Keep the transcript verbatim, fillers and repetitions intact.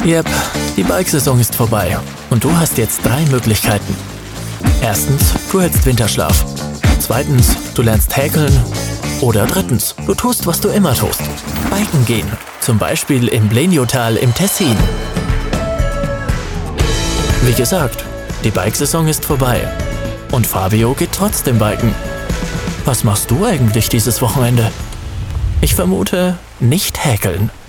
Yep, die Bikesaison ist vorbei und du hast jetzt drei Möglichkeiten. Erstens, du hältst Winterschlaf. Zweitens, du lernst häkeln. Oder drittens, du tust, was du immer tust. Biken gehen, zum Beispiel im Bleniotal im Tessin. Wie gesagt, die Bikesaison ist vorbei und Fabio geht trotzdem biken. Was machst du eigentlich dieses Wochenende? Ich vermute, nicht häkeln.